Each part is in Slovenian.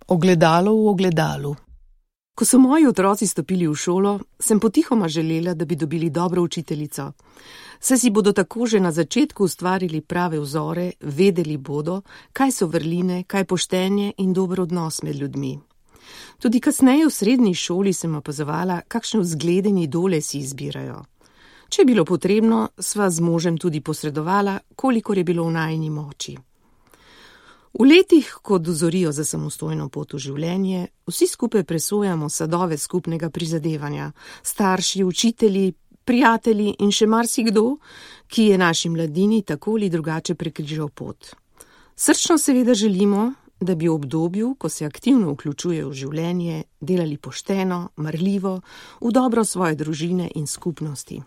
Ogledalo v ogledalu. Ko so moji otroci stopili v šolo, sem potihoma želela, da bi dobili dobro učiteljico. Saj si bodo tako že na začetku ustvarili prave vzore, vedeli bodo, kaj so vrline, kaj poštenje in dober odnos med ljudmi. Tudi kasneje v srednji šoli sem opazovala, kakšne vzglede in idole si izbirajo. Če je bilo potrebno, sva z možem tudi posredovala, kolikor je bilo v najini moči. V letih, ko dozorijo za samostojno pot v življenje, vsi skupaj presojamo sadove skupnega prizadevanja, starši, učitelji, prijatelji in še marsikdo, ki je naši mladini tako ali drugače prekrižal pot. Srčno seveda želimo, da bi v obdobju, ko se aktivno vključujejo v življenje, delali pošteno, marljivo, v dobro svoje družine in skupnosti.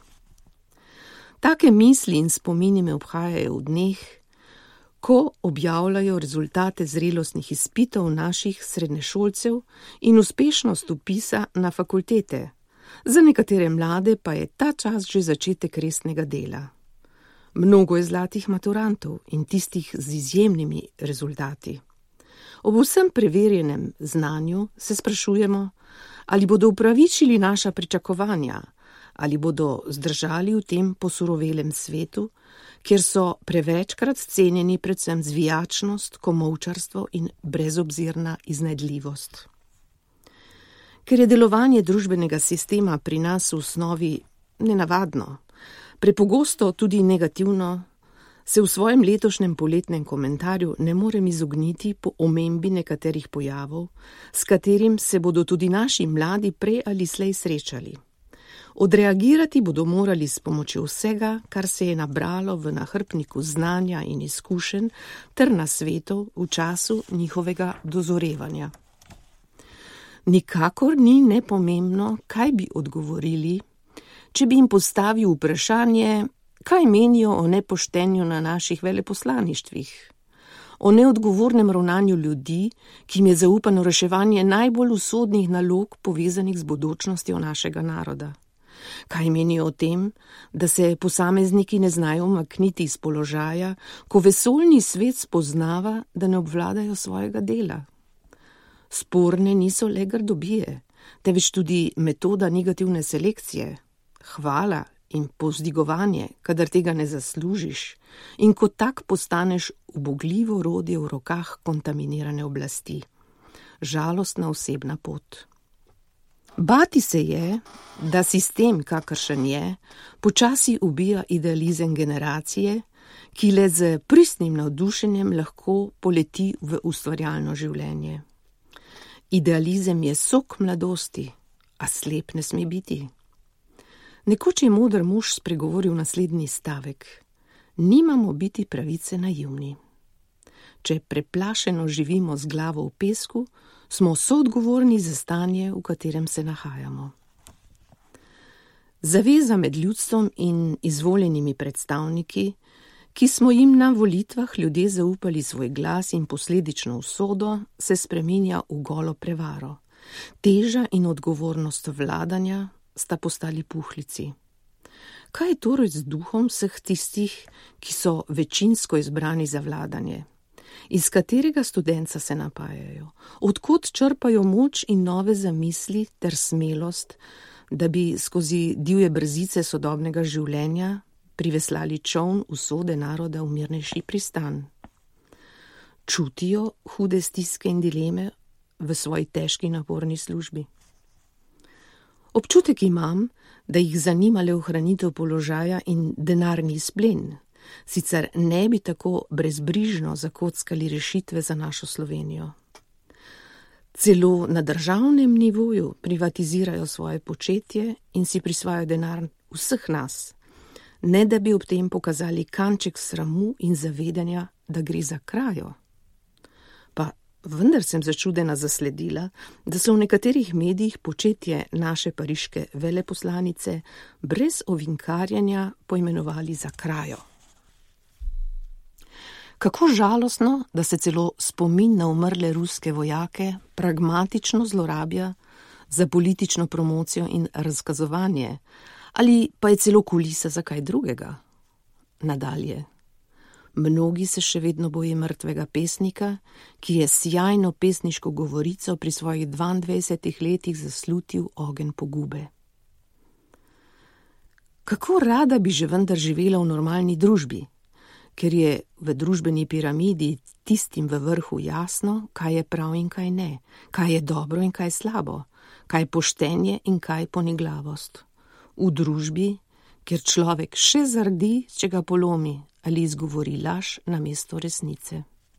Take misli in spomini me obhajajo v dneh, ko objavljajo rezultate zrelostnih izpitov naših srednješolcev in uspešnost vpisa na fakultete. Za nekatere mlade pa je ta čas že začetek resnega dela. Mnogo je zlatih maturantov in tistih z izjemnimi rezultati. Ob vsem preverjenem znanju se sprašujemo, ali bodo upravičili naša pričakovanja, ali bodo zdržali v tem posurovelem svetu, kjer so prevečkrat cenjeni predvsem zvijačnost, komolčarstvo in brezobzirna iznajdljivost. Ker je delovanje družbenega sistema pri nas v osnovi nenavadno, prepogosto tudi negativno, se v svojem letošnjem poletnem komentarju ne morem izogniti po omembi nekaterih pojavov, s katerim se bodo tudi naši mladi prej ali slej srečali. Odreagirati bodo morali s pomočjo vsega, kar se je nabralo v nahrbtniku znanja in izkušenj ter nasvetov v času njihovega dozorevanja. Nikakor ni nepomembno, kaj bi odgovorili, če bi jim postavil vprašanje, kaj menijo o nepoštenju na naših veleposlaništvih, o neodgovornem ravnanju ljudi, ki jim je zaupano reševanje najbolj usodnih nalog povezanih z bodočnostjo našega naroda. Kaj menijo o tem, da se posamezniki ne znajo umakniti iz položaja, ko vesoljni svet spoznava, da ne obvladajo svojega dela? Sporne niso le grdobije, temveč tudi metoda negativne selekcije, hvala in povzdigovanje, kadar tega ne zaslužiš, in kot tak postaneš ubogljivo orodje v rokah kontaminirane oblasti. Žalostna osebna pot. Bati se je, da sistem, kakršen je, počasi ubija idealizem generacije, ki le z pristnim navdušenjem lahko poleti v ustvarjalno življenje. Idealizem je sok mladosti, a slep ne sme biti. Nekoč je moder mož spregovoril naslednji stavek: nimamo biti pravice naivni. Če preplašeno živimo z glavo v pesku, smo soodgovorni za stanje, v katerem se nahajamo. Zaveza med ljudstvom in izvoljenimi predstavniki, ki smo jim na volitvah ljudje zaupali svoj glas in posledično usodo, se spreminja v golo prevaro. Teža in odgovornost vladanja sta postali puhlici. Kaj je torej z duhom vseh tistih, ki so večinsko izbrani za vladanje? Iz katerega studenca se napajajo? Odkot črpajo moč in nove zamisli ter smelost, da bi skozi divje brzice sodobnega življenja priveslali čoln usode naroda v mirnejši pristan? Čutijo hude stiske in dileme v svoji težki naporni službi? Občutek imam, da jih zanima le ohranitev položaja in denarni izplen, sicer ne bi tako brezbrižno zakockali rešitve za našo Slovenijo. Celo na državnem nivoju privatizirajo svoje početje in si prisvajajo denar vseh nas, ne da bi ob tem pokazali kanček sramu in zavedanja, da gre za krajo. Pa vendar sem začudena zasledila, da so v nekaterih medijih početje naše pariške veleposlanice brez ovinkarjenja poimenovali za krajo. Kako žalostno, da se celo spomin na umrle ruske vojake pragmatično zlorablja za politično promocijo in razkazovanje, ali pa je celo kulisa za kaj drugega. Nadalje. Mnogi se še vedno boje mrtvega pesnika, ki je sjajno pesniško govorico pri svojih 22 letih zaslutil ogenj pogube. Kako rada bi že vendar živela v normalni družbi, ker je v družbeni piramidi tistim v vrhu jasno, kaj je prav in kaj ne, kaj je dobro in kaj slabo, kaj poštenje in kaj poneglavost. V družbi, kjer človek še zardi, če ga polomi ali izgovori laž namesto resnice.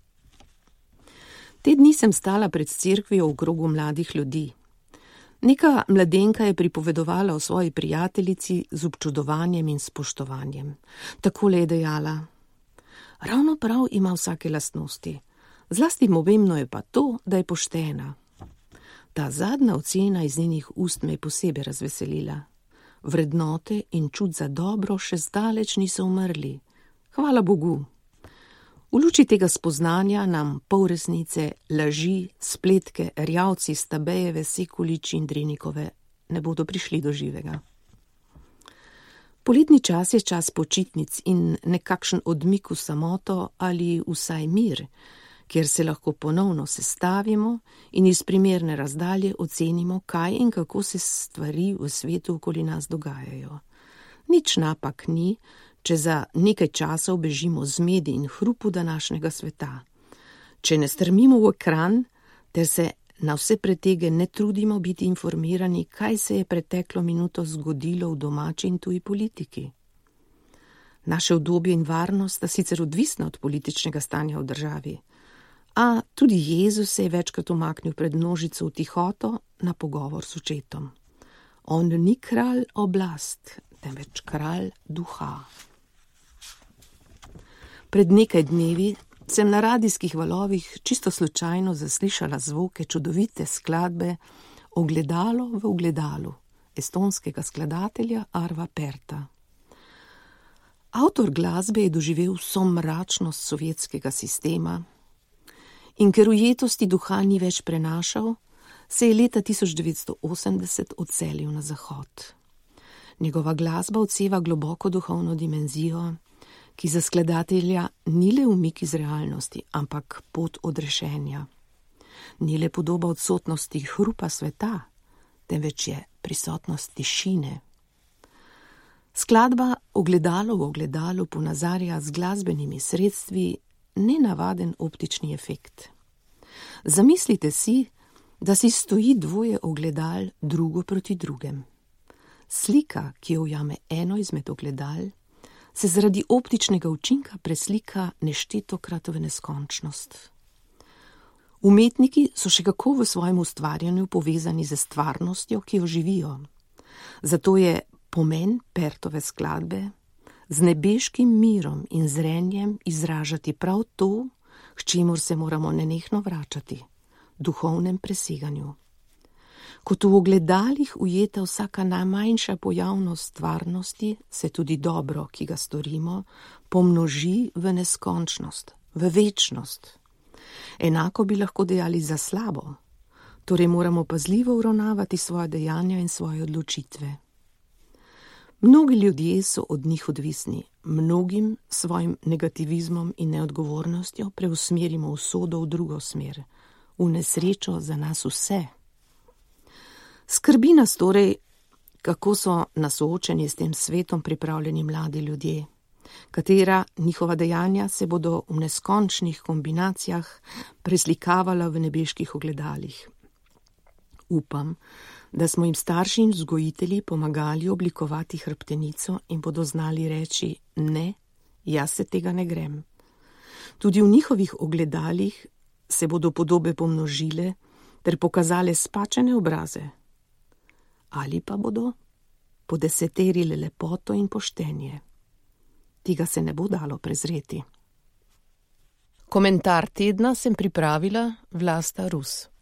Te dni sem stala pred cerkvijo v krogu mladih ljudi. Neka mladenka je pripovedovala o svoji prijateljici z občudovanjem in spoštovanjem. Takole je dejala: ravno prav ima vsake lastnosti, zlasti pomembno je pa to, da je poštena. Ta zadnja ocena iz njenih ust me je posebej razveselila. Vrednote in čut za dobro še zdaleč niso umrli. Hvala Bogu. V luči tega spoznanja nam polresnice, laži, spletke, rjavci, Stabejeve, Sekulič in Drenikove ne bodo prišli do živega. Poletni čas je čas počitnic in nekakšen odmik v samoto ali vsaj mir, kjer se lahko ponovno sestavimo in iz primerne razdalje ocenimo, kaj in kako se stvari v svetu okoli nas dogajajo. Nič napak ni, če za nekaj časa obežimo zmedi in hrupu današnjega sveta. Če ne strmimo v ekran, ter se na vse pretege ne trudimo biti informirani, kaj se je preteklo minuto zgodilo v domači in tuji politiki. Naše udobje in varnost sta sicer odvisna od političnega stanja v državi, a tudi Jezus se je večkrat umaknil pred množico v tihoto na pogovor s očetom. On ni kralj oblast, temveč kralj duha. Pred nekaj dnevi sem na radijskih valovih čisto slučajno zaslišala zvoke čudovite skladbe Ogledalo v ogledalu estonskega skladatelja Arva Perta. Avtor glasbe je doživel vso mračnost sovjetskega sistema in ker ujetosti duha ni več prenašal, se je leta 1980 odselil na zahod. Njegova glasba odseva globoko duhovno dimenzijo, ki za skladatelja ni le umik iz realnosti, ampak pot odrešenja. Ni le podoba odsotnosti hrupa sveta, temveč je prisotnost tišine. Skladba Ogledalo v ogledalu ponazarja z glasbenimi sredstvi nenavaden optični efekt. Zamislite si, da si stoji dvoje ogledal drugo proti drugem. Slika, ki jo ujame eno izmed ogledal, se zaradi optičnega učinka preslika neštetokrat v neskončnost. Umetniki so še kako v svojem ustvarjanju povezani z stvarnostjo, ki jo živijo. Zato je pomen Pertove skladbe z nebeškim mirom in zrenjem izražati prav to, k čemur se moramo nenehno vračati, duhovnem preseganju. Kot v ogledalih ujeta vsaka najmanjša pojavnost stvarnosti, se tudi dobro, ki ga storimo, pomnoži v neskončnost, v večnost. Enako bi lahko dejali za slabo, torej moramo pazljivo uravnavati svoje dejanja in svoje odločitve. Mnogi ljudje so od njih odvisni, mnogim svojim negativizmom in neodgovornostjo preusmerimo usodo v drugo smer, v nesrečo za nas vse. Skrbi nas torej, kako so na soočenje s tem svetom pripravljeni mladi ljudje, katera njihova dejanja se bodo v neskončnih kombinacijah preslikavala v nebeških ogledalih. Upam, da smo jim starši in vzgojitelji pomagali oblikovati hrbtenico in bodo znali reči: ne, jaz se tega ne grem. Tudi v njihovih ogledalih se bodo podobe pomnožile ter pokazale spačene obraze. Ali pa bodo podeseterile lepoto in poštenje. Tega se ne bo dalo prezreti. Komentar tedna sem pripravila Vlasta Rus.